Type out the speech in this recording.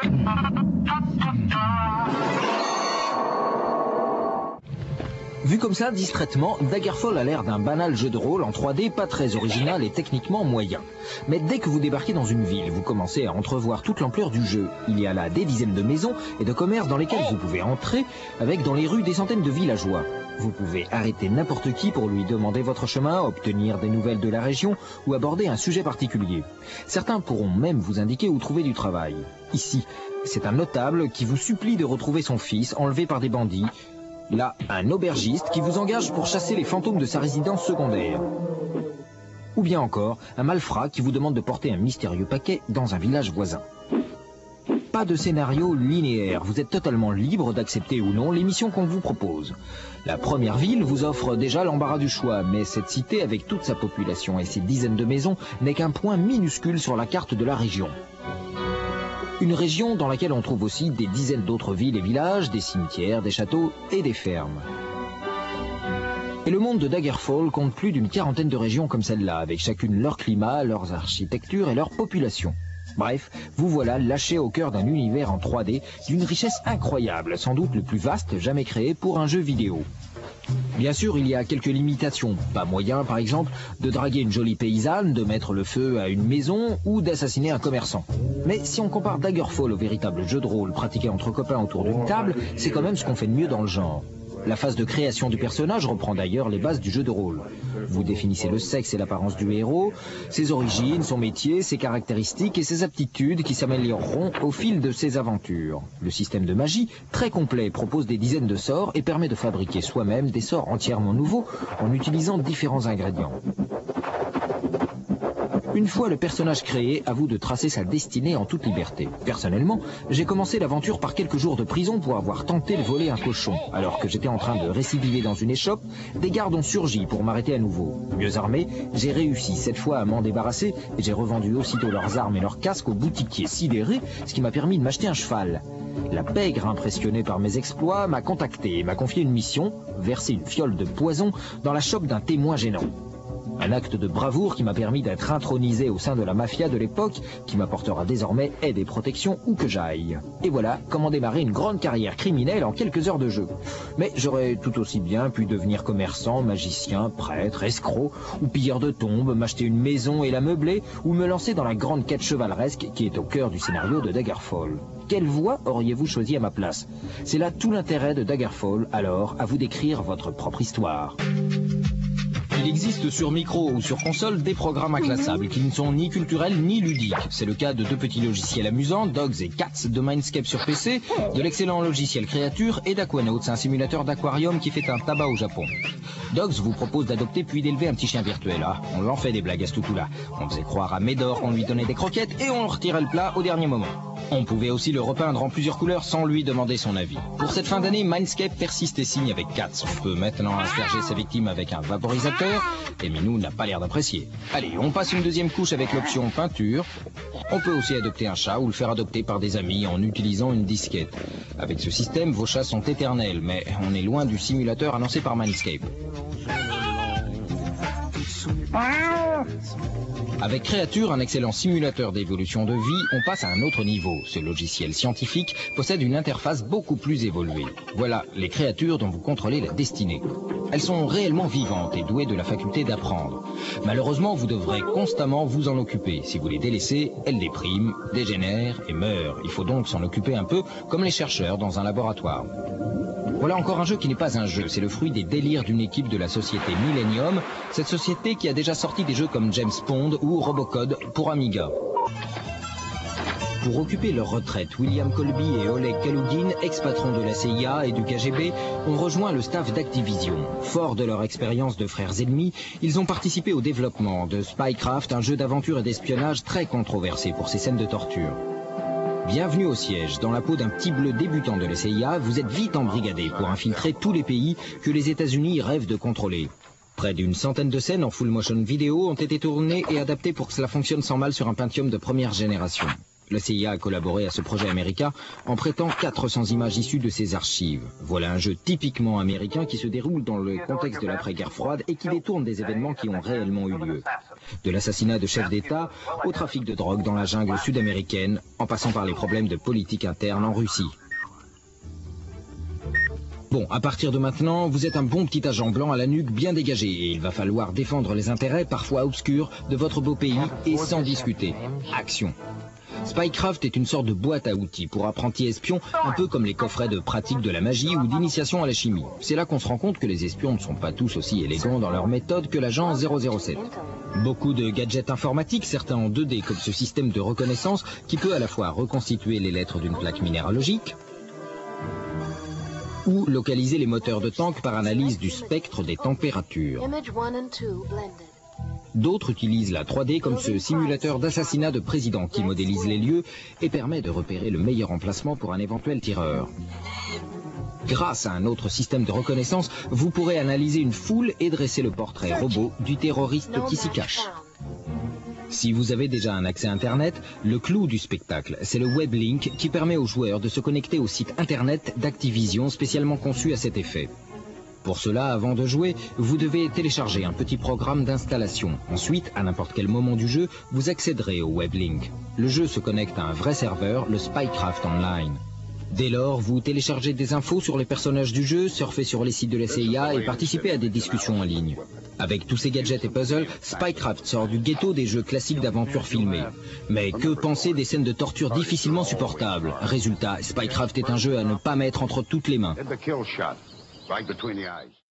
Vu comme ça, distraitement, Daggerfall a l'air d'un banal jeu de rôle en 3D pas très original et techniquement moyen. Mais dès que vous débarquez dans une ville, vous commencez à entrevoir toute l'ampleur du jeu. Il y a là des dizaines de maisons et de commerces dans lesquels vous pouvez entrer, avec dans les rues des centaines de villageois. Vous pouvez arrêter n'importe qui pour lui demander votre chemin, obtenir des nouvelles de la région ou aborder un sujet particulier. Certains pourront même vous indiquer où trouver du travail. Ici, c'est un notable qui vous supplie de retrouver son fils enlevé par des bandits. Là, un aubergiste qui vous engage pour chasser les fantômes de sa résidence secondaire. Ou bien encore, un malfrat qui vous demande de porter un mystérieux paquet dans un village voisin. Pas de scénario linéaire, vous êtes totalement libre d'accepter ou non les missions qu'on vous propose. La première ville vous offre déjà l'embarras du choix, mais cette cité avec toute sa population et ses dizaines de maisons n'est qu'un point minuscule sur la carte de la région. Une région dans laquelle on trouve aussi des dizaines d'autres villes et villages, des cimetières, des châteaux et des fermes. Et le monde de Daggerfall compte plus d'une quarantaine de régions comme celle-là, avec chacune leur climat, leurs architectures et leur population. Bref, vous voilà lâché au cœur d'un univers en 3D d'une richesse incroyable, sans doute le plus vaste jamais créé pour un jeu vidéo. Bien sûr, il y a quelques limitations. Pas moyen, par exemple, de draguer une jolie paysanne, de mettre le feu à une maison ou d'assassiner un commerçant. Mais si on compare Daggerfall au véritable jeu de rôle pratiqué entre copains autour d'une table, c'est quand même ce qu'on fait de mieux dans le genre. La phase de création du personnage reprend d'ailleurs les bases du jeu de rôle. Vous définissez le sexe et l'apparence du héros, ses origines, son métier, ses caractéristiques et ses aptitudes qui s'amélioreront au fil de ses aventures. Le système de magie, très complet, propose des dizaines de sorts et permet de fabriquer soi-même des sorts entièrement nouveaux en utilisant différents ingrédients. Une fois le personnage créé, à vous de tracer sa destinée en toute liberté. Personnellement, j'ai commencé l'aventure par quelques jours de prison pour avoir tenté de voler un cochon. Alors que j'étais en train de récidiver dans une échoppe, des gardes ont surgi pour m'arrêter à nouveau. Mieux armé, j'ai réussi cette fois à m'en débarrasser et j'ai revendu aussitôt leurs armes et leurs casques au boutiquier sidéré, ce qui m'a permis de m'acheter un cheval. La pègre, impressionnée par mes exploits, m'a contacté et m'a confié une mission, verser une fiole de poison dans la chope d'un témoin gênant. Un acte de bravoure qui m'a permis d'être intronisé au sein de la mafia de l'époque, qui m'apportera désormais aide et protection où que j'aille. Et voilà comment démarrer une grande carrière criminelle en quelques heures de jeu. Mais j'aurais tout aussi bien pu devenir commerçant, magicien, prêtre, escroc, ou pilleur de tombes, m'acheter une maison et la meubler, ou me lancer dans la grande quête chevaleresque qui est au cœur du scénario de Daggerfall. Quelle voie auriez-vous choisi à ma place? C'est là tout l'intérêt de Daggerfall, alors à vous d'écrire votre propre histoire. Il existe sur micro ou sur console des programmes inclassables qui ne sont ni culturels ni ludiques. C'est le cas de deux petits logiciels amusants, Dogs et Cats de Mindscape sur PC, de l'excellent logiciel Creature et d'Aquanauts, un simulateur d'aquarium qui fait un tabac au Japon. Dogs vous propose d'adopter puis d'élever un petit chien virtuel. Ah, on l'en fait des blagues à ce toutou-là. On faisait croire à Médor qu'on lui donnait des croquettes et on retirait le plat au dernier moment. On pouvait aussi le repeindre en plusieurs couleurs sans lui demander son avis. Pour cette fin d'année, Mindscape persiste et signe avec Cats. On peut maintenant asperger ses victimes avec un vaporisateur, et Minou n'a pas l'air d'apprécier. Allez, on passe une deuxième couche avec l'option peinture. On peut aussi adopter un chat ou le faire adopter par des amis en utilisant une disquette. Avec ce système, vos chats sont éternels, mais on est loin du simulateur annoncé par Mindscape. Avec Creature, un excellent simulateur d'évolution de vie, on passe à un autre niveau. Ce logiciel scientifique possède une interface beaucoup plus évoluée. Voilà les créatures dont vous contrôlez la destinée. Elles sont réellement vivantes et douées de la faculté d'apprendre. Malheureusement, vous devrez constamment vous en occuper. Si vous les délaissez, elles dépriment, dégénèrent et meurent. Il faut donc s'en occuper un peu comme les chercheurs dans un laboratoire. Voilà encore un jeu qui n'est pas un jeu, c'est le fruit des délires d'une équipe de la société Millennium, cette société qui a déjà sorti des jeux comme James Bond ou Robocode pour Amiga. Pour occuper leur retraite, William Colby et Oleg Kalugin, ex-patrons de la CIA et du KGB, ont rejoint le staff d'Activision. Forts de leur expérience de frères ennemis, ils ont participé au développement de Spycraft, un jeu d'aventure et d'espionnage très controversé pour ses scènes de torture. Bienvenue au siège. Dans la peau d'un petit bleu débutant de la CIA, vous êtes vite embrigadé pour infiltrer tous les pays que les États-Unis rêvent de contrôler. Près d'une centaine de scènes en full motion vidéo ont été tournées et adaptées pour que cela fonctionne sans mal sur un Pentium de première génération. La CIA a collaboré à ce projet américain en prêtant 400 images issues de ses archives. Voilà un jeu typiquement américain qui se déroule dans le contexte de l'après-guerre froide et qui détourne des événements qui ont réellement eu lieu. De l'assassinat de chefs d'État au trafic de drogue dans la jungle sud-américaine, en passant par les problèmes de politique interne en Russie. Bon, à partir de maintenant, vous êtes un bon petit agent blanc à la nuque bien dégagé et il va falloir défendre les intérêts parfois obscurs de votre beau pays et sans discuter. Action! Spycraft est une sorte de boîte à outils pour apprentis espions, un peu comme les coffrets de pratique de la magie ou d'initiation à la chimie. C'est là qu'on se rend compte que les espions ne sont pas tous aussi élégants dans leur méthode que l'agent 007. Beaucoup de gadgets informatiques, certains en 2D comme ce système de reconnaissance qui peut à la fois reconstituer les lettres d'une plaque minéralogique ou localiser les moteurs de tank par analyse du spectre des températures. D'autres utilisent la 3D comme ce simulateur d'assassinat de président qui modélise les lieux et permet de repérer le meilleur emplacement pour un éventuel tireur. Grâce à un autre système de reconnaissance, vous pourrez analyser une foule et dresser le portrait robot du terroriste qui s'y cache. Si vous avez déjà un accès Internet, le clou du spectacle, c'est le Weblink qui permet aux joueurs de se connecter au site Internet d'Activision spécialement conçu à cet effet. Pour cela, avant de jouer, vous devez télécharger un petit programme d'installation. Ensuite, à n'importe quel moment du jeu, vous accéderez au Weblink. Le jeu se connecte à un vrai serveur, le Spycraft Online. Dès lors, vous téléchargez des infos sur les personnages du jeu, surfez sur les sites de la CIA et participez à des discussions en ligne. Avec tous ces gadgets et puzzles, Spycraft sort du ghetto des jeux classiques d'aventure filmés. Mais que penser des scènes de torture difficilement supportables? Résultat, Spycraft est un jeu à ne pas mettre entre toutes les mains. Right between the eyes.